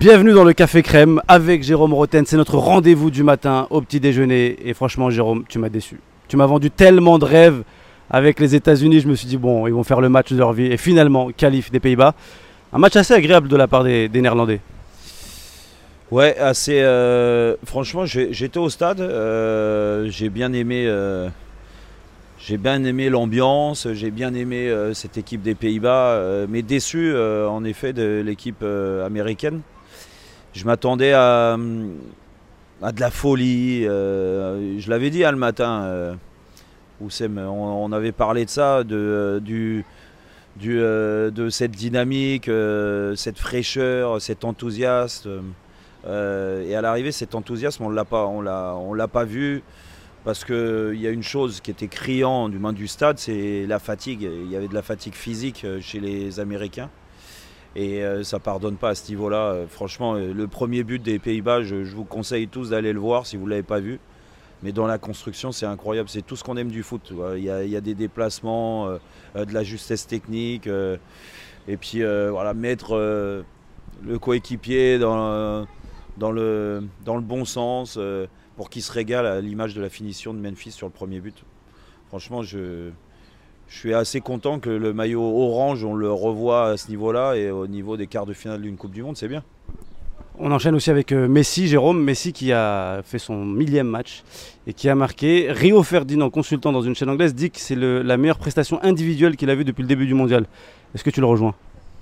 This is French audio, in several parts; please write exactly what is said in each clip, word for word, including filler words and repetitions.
Bienvenue dans le Café Crème avec Jérôme Roten. C'est notre rendez-vous du matin au petit déjeuner. Et franchement, Jérôme, tu m'as déçu. Tu m'as vendu tellement de rêves avec les États-Unis. Je me suis dit, bon, ils vont faire le match de leur vie. Et finalement, qualif des Pays-Bas. Un match assez agréable de la part des, des Néerlandais. Ouais, assez. Euh, franchement, j'étais au stade. Euh, j'ai bien aimé. Euh, j'ai bien aimé l'ambiance. J'ai bien aimé euh, cette équipe des Pays-Bas, euh, mais déçu euh, en effet de l'équipe euh, américaine. Je m'attendais à, à de la folie. Euh, je l'avais dit hein, le matin. Euh, Oussem, on, on avait parlé de ça, de, du, du, euh, de cette dynamique, euh, cette fraîcheur, cet enthousiasme. Euh, et à l'arrivée, cet enthousiasme, on l'a pas, on l'a, on l'a pas vu parce qu'il y a une chose qui était criant du moins du stade, c'est la fatigue. Il y avait de la fatigue physique chez les Américains. Et euh, ça ne pardonne pas à ce niveau-là. Euh, franchement, euh, le premier but des Pays-Bas, je, je vous conseille tous d'aller le voir si vous ne l'avez pas vu. Mais dans la construction, c'est incroyable. C'est tout ce qu'on aime du foot. Il y a, il y a des déplacements, euh, de la justesse technique. Euh, et puis, euh, voilà, mettre euh, le coéquipier dans, dans, le, dans le bon sens euh, pour qu'il se régale à l'image de la finition de Memphis sur le premier but. Franchement, je... Je suis assez content que le maillot orange, on le revoit à ce niveau-là et au niveau des quarts de finale d'une Coupe du Monde, c'est bien. On enchaîne aussi avec Messi, Jérôme. Messi qui a fait son millième match et qui a marqué. Rio Ferdinand, consultant dans une chaîne anglaise, dit que c'est la meilleure prestation individuelle qu'il a vue depuis le début du mondial. Est-ce que tu le rejoins?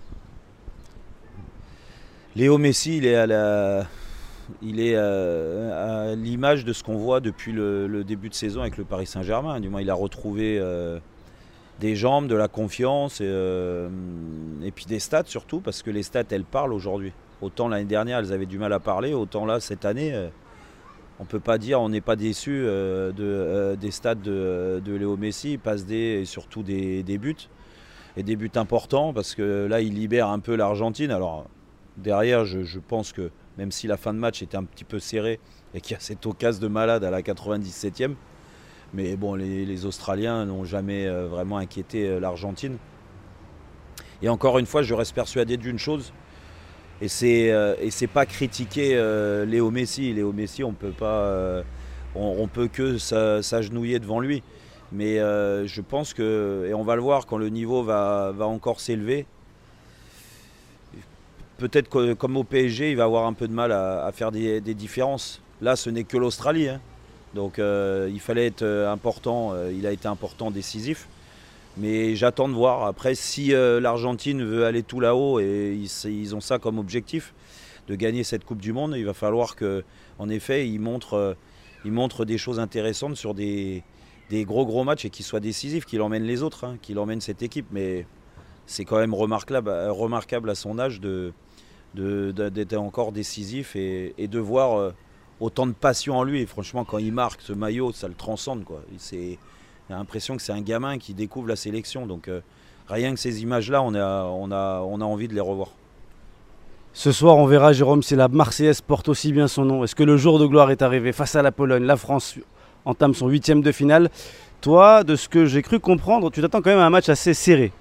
Léo Messi, il est à la... Il est à l'image de ce qu'on voit depuis le, le début de saison avec le Paris Saint-Germain. Du moins, il a retrouvé... Euh... des jambes, de la confiance et, euh, et puis des stats surtout parce que les stats elles parlent aujourd'hui. Autant l'année dernière elles avaient du mal à parler, autant là cette année euh, on peut pas dire on n'est pas déçu euh, de, euh, des stats de, de Léo Messi, passe des et surtout des, des buts et des buts importants parce que là il libère un peu l'Argentine. Alors derrière je, je pense que même si la fin de match était un petit peu serrée et qu'il y a cette occasion de malade à la quatre-vingt-dix-septième. Mais bon, les, les Australiens n'ont jamais euh, vraiment inquiété euh, l'Argentine. Et encore une fois, je reste persuadé d'une chose, et c'est euh, et c'est pas critiquer euh, Léo Messi. Léo Messi, on peut pas, euh, on, on peut que s'agenouiller devant lui. Mais euh, je pense que, et on va le voir quand le niveau va, va encore s'élever. Peut-être que comme au P S G, il va avoir un peu de mal à, à faire des, des différences. Là, ce n'est que l'Australie. Hein. Donc euh, il fallait être important, euh, il a été important, décisif. Mais j'attends de voir. Après, si euh, l'Argentine veut aller tout là-haut et ils, ils ont ça comme objectif, de gagner cette Coupe du Monde, il va falloir qu'en effet, ils montrent, euh, ils montrent des choses intéressantes sur des, des gros gros matchs et qu'ils soient décisifs, qu'ils emmènent les autres, hein, qu'ils emmènent cette équipe. Mais c'est quand même remarquable, remarquable à son âge de, de, de, d'être encore décisif et, et de voir... Euh, autant de passion en lui. Et franchement, quand il marque ce maillot, ça le transcende, quoi. C'est, on a l'impression que c'est un gamin qui découvre la sélection. Donc euh, rien que ces images-là, on a, on, a, on a envie de les revoir. Ce soir, on verra, Jérôme, si la Marseillaise porte aussi bien son nom. Est-ce que le jour de gloire est arrivé face à la Pologne? La France entame son huitième de finale. Toi, de ce que j'ai cru comprendre, tu t'attends quand même à un match assez serré.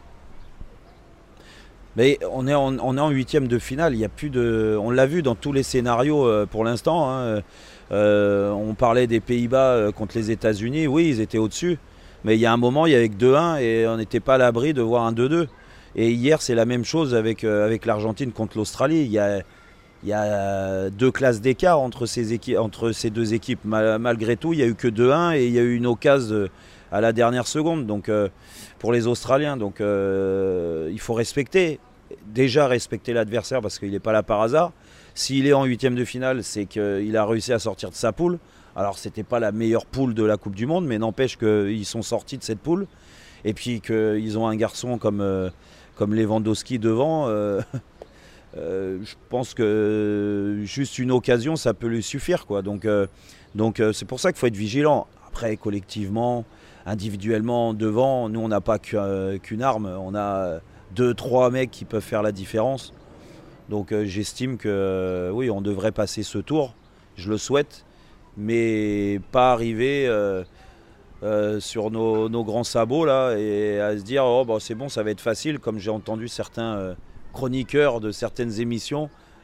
Mais on est en, on est en huitième de finale, il y a plus de, on l'a vu dans tous les scénarios euh, pour l'instant. Hein. Euh, on parlait des Pays-Bas euh, contre les États-Unis, oui, ils étaient au-dessus. Mais il y a un moment, il y avait que deux un et on n'était pas à l'abri de voir un deux deux. Et hier, c'est la même chose avec, euh, avec l'Argentine contre l'Australie. Il y a, il y a deux classes d'écart entre ces, équipes, entre ces deux équipes. Mal, malgré tout, il n'y a eu que deux un et il y a eu une occasion à la dernière seconde. Donc, euh, pour les Australiens, donc euh, il faut respecter, déjà respecter l'adversaire parce qu'il n'est pas là par hasard. S'il est en huitième de finale, c'est qu'il a réussi à sortir de sa poule. Alors c'était pas la meilleure poule de la Coupe du Monde, mais n'empêche qu'ils sont sortis de cette poule. Et puis qu'ils ont un garçon comme, euh, comme Lewandowski devant. Euh, euh, je pense que juste une occasion, ça peut lui suffire, quoi. Donc euh, donc euh, c'est pour ça qu'il faut être vigilant. Après, collectivement, individuellement, devant, nous on n'a pas qu'une arme, on a deux, trois mecs qui peuvent faire la différence. Donc euh, j'estime que euh, oui, on devrait passer ce tour, je le souhaite, mais pas arriver euh, euh, sur nos, nos grands sabots là et à se dire oh bah, c'est bon, ça va être facile, comme j'ai entendu certains euh, chroniqueurs de certaines émissions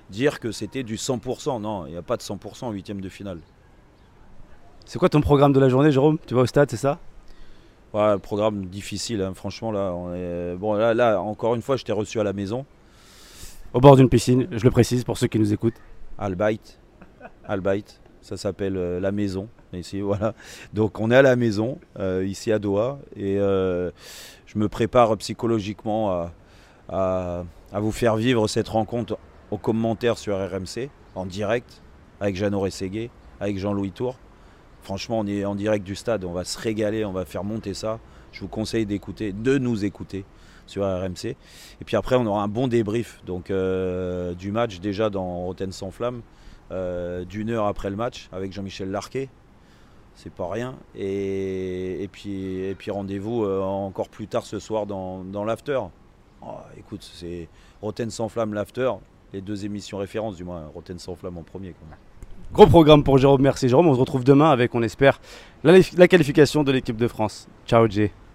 dire que c'était du cent pour cent. Non, il n'y a pas de cent pour cent en huitième de finale. C'est quoi ton programme de la journée, Jérôme? Tu vas au stade, c'est ça? Ouais, programme difficile, hein. Franchement, là, on est... bon, là, là, encore une fois, je t'ai reçu à la maison. Au bord d'une piscine, je le précise pour ceux qui nous écoutent. Albaït. Albaït, ça s'appelle euh, la maison. Ici, voilà. Donc, on est à la maison, euh, ici à Doha. Et euh, je me prépare psychologiquement à, à, à vous faire vivre cette rencontre aux commentaires sur R M C, en direct, avec Jeannot Rességuier, avec Jean-Louis Tour. Franchement, on est en direct du stade, on va se régaler, on va faire monter ça. Je vous conseille d'écouter, de nous écouter sur R M C. Et puis après, on aura un bon débrief donc, euh, du match, déjà dans Rotten sans flamme, euh, d'une heure après le match, avec Jean-Michel Larquet. C'est pas rien. Et, et puis, et puis rendez-vous euh, encore plus tard ce soir dans, dans l'after. Oh, écoute, c'est Rotten sans flamme, l'after, les deux émissions références, du moins Rotten sans flamme en premier. Quand même. Gros programme pour Jérôme, merci Jérôme. On se retrouve demain avec, on espère, la, la qualification de l'équipe de France. Ciao Jay.